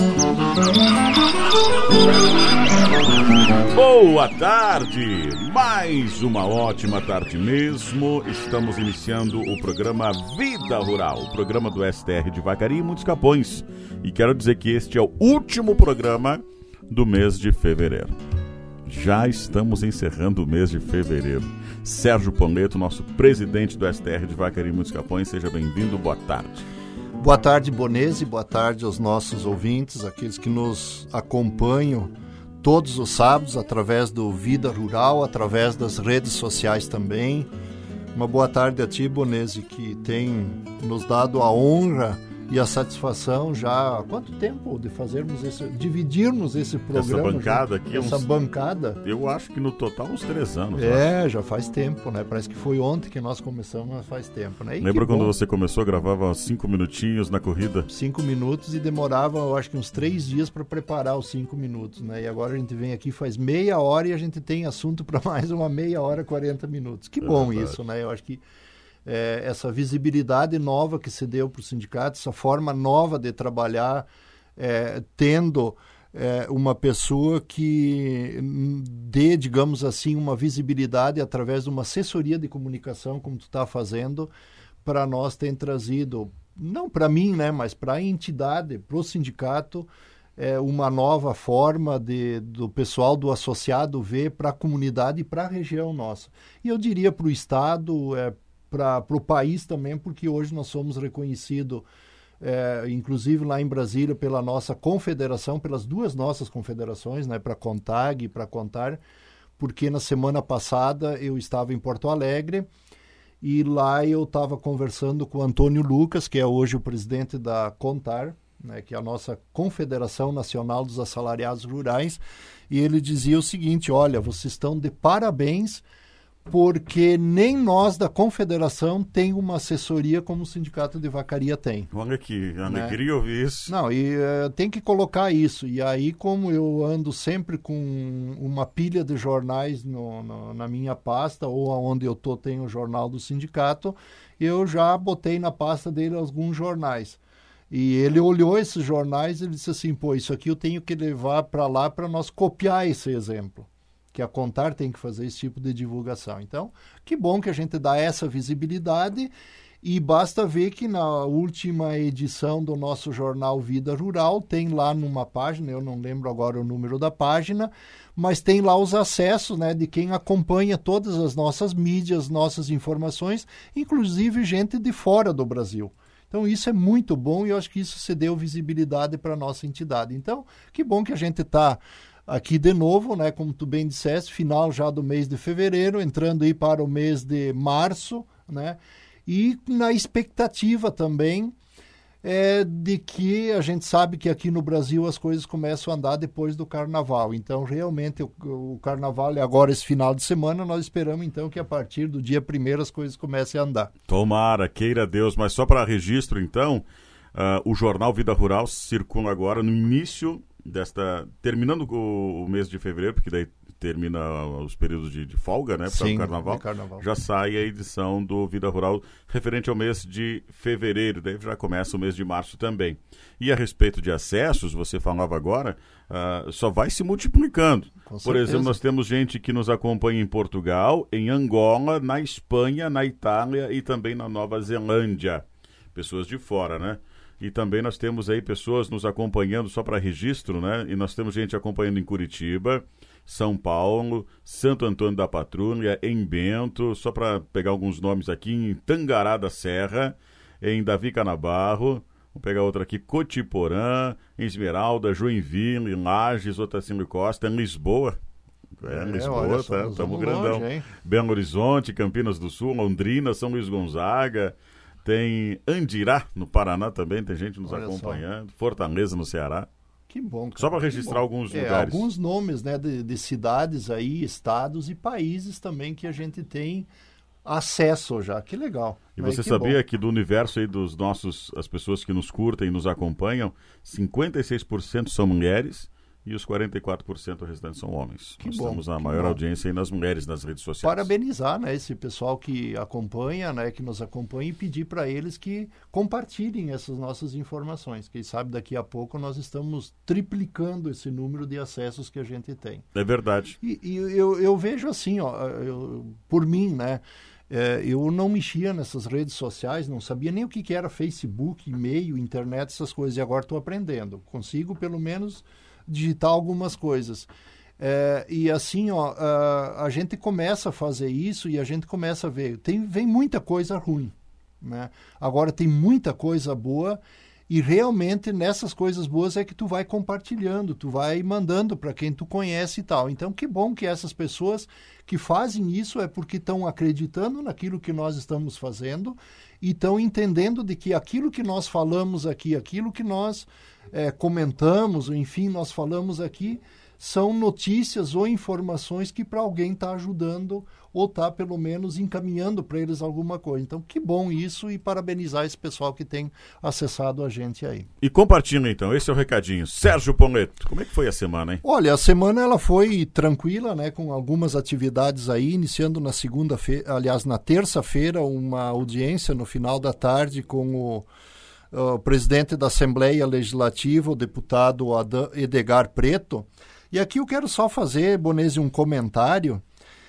Boa tarde, mais uma ótima tarde mesmo. Estamos iniciando o programa Vida Rural, o programa do STR de Vacaria e Muitos Capões. E quero dizer que este é o último programa do mês de fevereiro. Já estamos encerrando o mês de fevereiro. Sérgio Poneto, nosso presidente do STR de Vacaria e Muitos Capões, seja bem-vindo, boa tarde. Boa tarde, Bonese, boa tarde aos nossos ouvintes, aqueles que nos acompanham todos os sábados através do Vida Rural, através das redes sociais também. Uma boa tarde a ti, Bonese, que tem nos dado a honra e a satisfação já há quanto tempo de dividirmos esse programa? Essa bancada aqui. Essa bancada. Eu acho que no total uns 3 anos. Já faz tempo, né? Parece que foi ontem que nós começamos, mas faz tempo, né? Lembra quando você começou, gravava 5 minutinhos na corrida? 5 minutos e demorava, eu acho que uns 3 dias para preparar os 5 minutos, né? E agora a gente vem aqui faz meia hora e a gente tem assunto para mais uma meia hora, 40 minutos. Que bom isso, né? Eu acho que essa visibilidade nova que se deu para o sindicato, essa forma nova de trabalhar, tendo uma pessoa que dê, digamos assim, uma visibilidade através de uma assessoria de comunicação, como tu está fazendo, para nós tem trazido, não para mim, né, mas para a entidade, para o sindicato, uma nova forma do pessoal, do associado ver para a comunidade e para a região nossa. E eu diria para o Estado, para o país também, porque hoje nós somos reconhecidos, inclusive lá em Brasília, pela nossa confederação, pelas 2 nossas confederações, né, para a CONTAG e para a CONTAR, porque na semana passada eu estava em Porto Alegre e lá eu estava conversando com o Antônio Lucas, que é hoje o presidente da CONTAR, né, que é a nossa Confederação Nacional dos Assalariados Rurais, e ele dizia o seguinte: olha, vocês estão de parabéns, porque nem nós da Confederação tem uma assessoria como o Sindicato de Vacaria tem. Olha que alegria ouvir isso. Não, e tem que colocar isso. E aí, como eu ando sempre com uma pilha de jornais na minha pasta, ou onde eu tenho o jornal do sindicato, eu já botei na pasta dele alguns jornais. E ele olhou esses jornais e ele disse assim, pô, isso aqui eu tenho que levar para lá para nós copiar esse exemplo, que a CONTAR tem que fazer esse tipo de divulgação. Então, que bom que a gente dá essa visibilidade e basta ver que na última edição do nosso jornal Vida Rural tem lá numa página, eu não lembro agora o número da página, mas tem lá os acessos, né, de quem acompanha todas as nossas mídias, nossas informações, inclusive gente de fora do Brasil. Então, isso é muito bom e eu acho que isso se deu visibilidade para a nossa entidade. Então, que bom que a gente está aqui de novo, né, como tu bem disseste, final já do mês de fevereiro, entrando aí para o mês de março, né, e na expectativa também de que a gente sabe que aqui no Brasil as coisas começam a andar depois do Carnaval. Então, realmente, o Carnaval é agora esse final de semana, nós esperamos então que a partir do dia 1º as coisas comecem a andar. Tomara, queira Deus, mas só para registro então, o jornal Vida Rural circula agora no início terminando o mês de fevereiro, porque daí termina os períodos de folga, né? Para o Carnaval. Já sai a edição do Vida Rural referente ao mês de fevereiro, daí já começa o mês de março também. E a respeito de acessos, você falava agora, só vai se multiplicando. Por exemplo, nós temos gente que nos acompanha em Portugal, em Angola, na Espanha, na Itália e também na Nova Zelândia. Pessoas de fora, né? E também nós temos aí pessoas nos acompanhando, só para registro, né? E nós temos gente acompanhando em Curitiba, São Paulo, Santo Antônio da Patrulha, em Bento, só para pegar alguns nomes aqui, em Tangará da Serra, em Davi Canabarro, vou pegar outra aqui, Cotiporã, em Esmeralda, Joinville, em Lages, Otacílio Costa, em Lisboa. Lisboa, estamos grandão. Longe, Belo Horizonte, Campinas do Sul, Londrina, São Luís Gonzaga. Tem Andirá, no Paraná também, tem gente nos acompanhando. Fortaleza, no Ceará. Que bom, cara. Só para registrar alguns lugares. Alguns nomes, né, de cidades aí, estados e países também que a gente tem acesso já. Que legal. E você sabia que do universo aí dos nossos, as pessoas que nos curtem e nos acompanham, 56% são mulheres, e os 44% restantes são homens. Que Nós bom, temos a que maior bom. audiência aí nas mulheres nas redes sociais. Parabenizar, né, esse pessoal que acompanha, né, que nos acompanha, e pedir para eles que compartilhem essas nossas informações. Quem sabe daqui a pouco nós estamos triplicando esse número de acessos que a gente tem. É verdade. E eu vejo assim, ó, por mim, né, eu não mexia nessas redes sociais, não sabia nem o que era Facebook, e-mail, internet, essas coisas, e agora estou aprendendo. Consigo, pelo menos, digitar algumas coisas. E assim, ó, a gente começa a fazer isso e a gente começa a ver. Vem muita coisa ruim, né? Agora tem muita coisa boa e realmente nessas coisas boas é que tu vai compartilhando, tu vai mandando para quem tu conhece e tal. Então, que bom que essas pessoas que fazem isso é porque estão acreditando naquilo que nós estamos fazendo e estão entendendo de que aquilo que nós falamos aqui, aquilo que nós comentamos, enfim, nós falamos aqui, são notícias ou informações que para alguém está ajudando ou está, pelo menos, encaminhando para eles alguma coisa. Então, que bom isso e parabenizar esse pessoal que tem acessado a gente aí. E compartilha, então. Esse é o recadinho. Sérgio Pometo, como é que foi a semana, hein? Olha, a semana ela foi tranquila, né, com algumas atividades aí, iniciando na segunda-feira, aliás, na terça-feira, uma audiência no final da tarde com o presidente da Assembleia Legislativa, o deputado Edgar Preto. E aqui eu quero só fazer, Bonesi, um comentário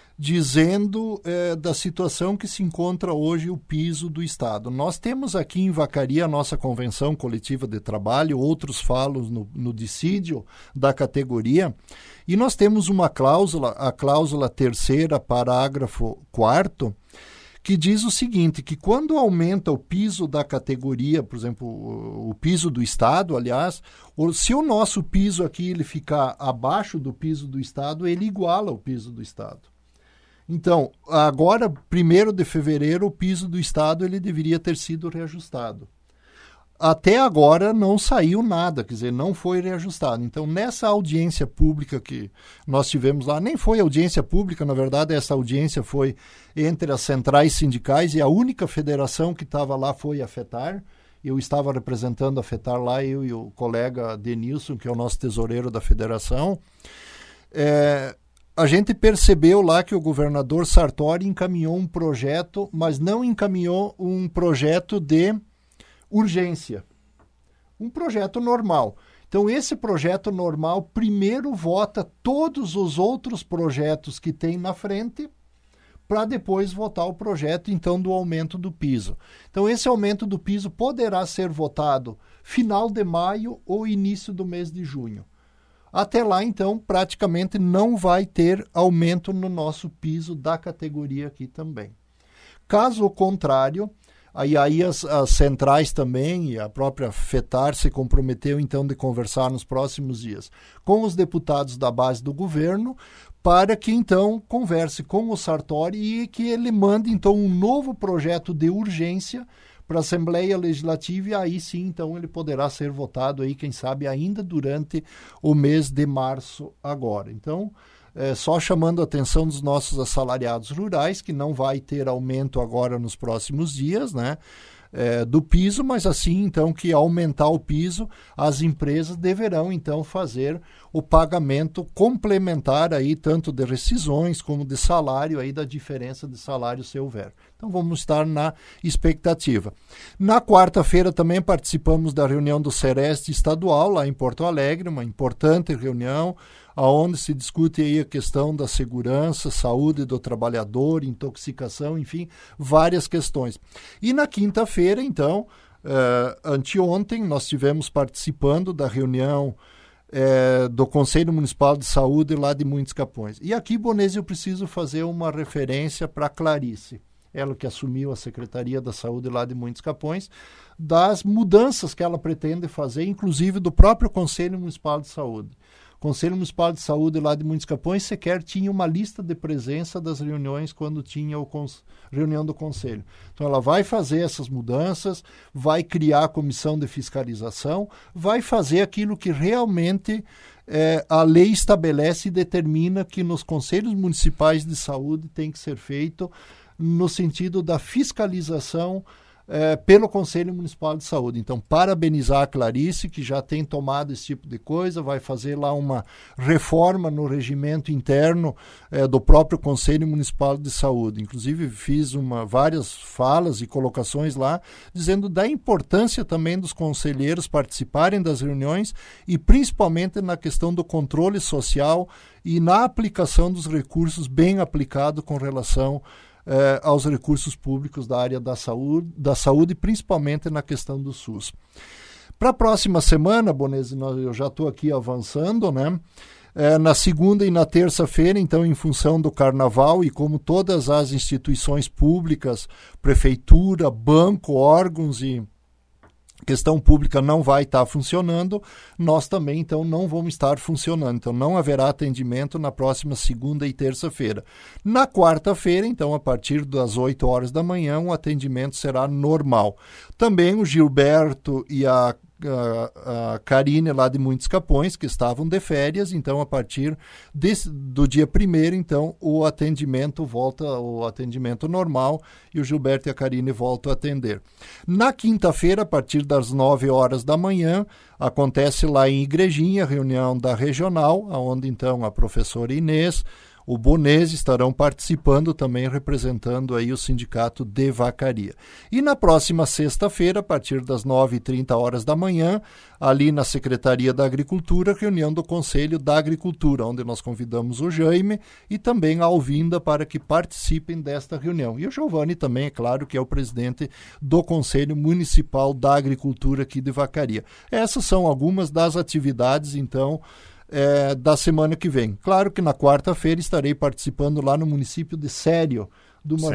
dizendo da situação que se encontra hoje o piso do Estado. Nós temos aqui em Vacaria a nossa convenção coletiva de trabalho, outros falam no dissídio da categoria, e nós temos uma cláusula, a cláusula 3ª, parágrafo 4º, que diz o seguinte, que quando aumenta o piso da categoria, por exemplo, o piso do Estado, aliás, se o nosso piso aqui ele ficar abaixo do piso do Estado, ele iguala o piso do Estado. Então, agora, 1º de fevereiro, o piso do Estado ele deveria ter sido reajustado. Até agora não saiu nada, quer dizer, não foi reajustado. Então, nessa audiência pública que nós tivemos lá, nem foi audiência pública, na verdade, essa audiência foi entre as centrais sindicais e a única federação que estava lá foi a FETAR. Eu estava representando a FETAR lá, eu e o colega Denilson, que é o nosso tesoureiro da federação. A gente percebeu lá que o governador Sartori encaminhou um projeto, mas não encaminhou um projeto de urgência. Um projeto normal. Então, esse projeto normal primeiro vota todos os outros projetos que tem na frente para depois votar o projeto, então, do aumento do piso. Então, esse aumento do piso poderá ser votado final de maio ou início do mês de junho. Até lá, então, praticamente não vai ter aumento no nosso piso da categoria aqui também. Caso contrário, aí as centrais também e a própria FETAR se comprometeu, então, de conversar nos próximos dias com os deputados da base do governo para que, então, converse com o Sartori e que ele mande, então, um novo projeto de urgência para a Assembleia Legislativa e aí sim, então, ele poderá ser votado aí, quem sabe, ainda durante o mês de março agora. Então, só chamando a atenção dos nossos assalariados rurais, que não vai ter aumento agora nos próximos dias, né, do piso, mas assim, então, que aumentar o piso, as empresas deverão, então, fazer o pagamento complementar aí, tanto de rescisões como de salário, aí da diferença de salário se houver. Então, vamos estar na expectativa. Na quarta-feira também participamos da reunião do Sereste estadual, lá em Porto Alegre, uma importante reunião, onde se discute aí a questão da segurança, saúde do trabalhador, intoxicação, enfim, várias questões. E na quinta-feira, então, anteontem, nós estivemos participando da reunião do Conselho Municipal de Saúde lá de Muitos Capões. E aqui, Bonesi, eu preciso fazer uma referência para a Clarice, ela que assumiu a Secretaria da Saúde lá de Muitos Capões, das mudanças que ela pretende fazer, inclusive do próprio Conselho Municipal de Saúde. O Conselho Municipal de Saúde lá de Muitos Capões sequer tinha uma lista de presença das reuniões quando tinha a reunião do Conselho. Então ela vai fazer essas mudanças, vai criar a comissão de fiscalização, vai fazer aquilo que realmente a lei estabelece e determina que nos Conselhos Municipais de Saúde tem que ser feito no sentido da fiscalização pelo Conselho Municipal de Saúde. Então, parabenizar a Clarice, que já tem tomado esse tipo de coisa, vai fazer lá uma reforma no regimento interno do próprio Conselho Municipal de Saúde. Inclusive, fiz várias falas e colocações lá, dizendo da importância também dos conselheiros participarem das reuniões e principalmente na questão do controle social e na aplicação dos recursos bem aplicado com relação aos recursos públicos da área da saúde, principalmente na questão do SUS. Para a próxima semana, Bonese, eu já estou aqui avançando, né? Na segunda e na terça-feira, então, em função do Carnaval e como todas as instituições públicas, prefeitura, banco, órgãos e questão pública não vai estar funcionando, nós também, então, não vamos estar funcionando. Então, não haverá atendimento na próxima segunda e terça-feira. Na quarta-feira, então, a partir das 8 horas da manhã, o atendimento será normal. Também o Gilberto e a Karine lá de Muitos Capões, que estavam de férias, então a partir do dia 1º, então o atendimento volta ao atendimento normal e o Gilberto e a Karine voltam a atender. Na quinta-feira, a partir das 9 horas da manhã, acontece lá em Igrejinha, reunião da regional, onde então a professora Inês, o Bonese estarão participando também, representando aí o sindicato de vacaria. E na próxima sexta-feira, a partir das 9h30 horas da manhã, ali na Secretaria da Agricultura, reunião do Conselho da Agricultura, onde nós convidamos o Jaime e também a Alvinda para que participem desta reunião. E o Giovanni também, é claro, que é o presidente do Conselho Municipal da Agricultura aqui de Vacaria. Essas são algumas das atividades, então, da semana que vem. Claro que na quarta-feira estarei participando lá no município de Sério, de uma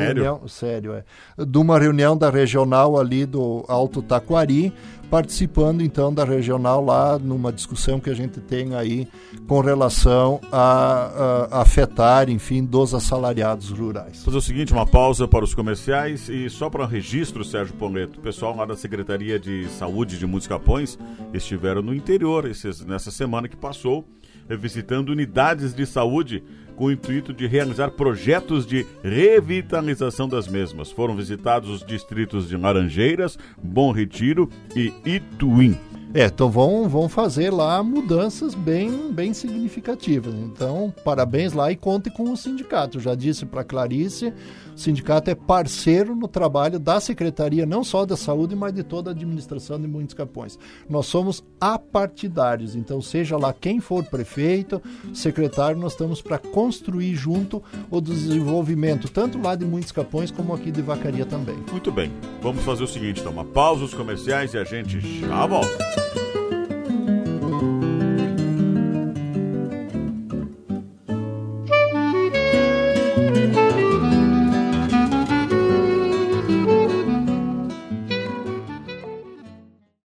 reunião da regional ali do Alto Taquari, participando então da regional lá numa discussão que a gente tem aí com relação a afetar, enfim, dos assalariados rurais. Fazer o seguinte, uma pausa para os comerciais e só para registro, Sérgio Poleto, o pessoal lá da Secretaria de Saúde de Muitos Capões estiveram no interior nessa semana que passou, visitando unidades de saúde com o intuito de realizar projetos de revitalização das mesmas. Foram visitados os distritos de Laranjeiras, Bom Retiro e Ituim. Então vão fazer lá mudanças bem significativas. Então, parabéns lá e conte com o sindicato. Já disse para a Clarice, o sindicato é parceiro no trabalho da Secretaria, não só da Saúde, mas de toda a administração de Muitos Capões. Nós somos apartidários, então seja lá quem for prefeito, secretário, nós estamos para construir junto o desenvolvimento, tanto lá de Muitos Capões como aqui de Vacaria também. Muito bem, vamos fazer o seguinte, então, uma pausa os comerciais e a gente já volta.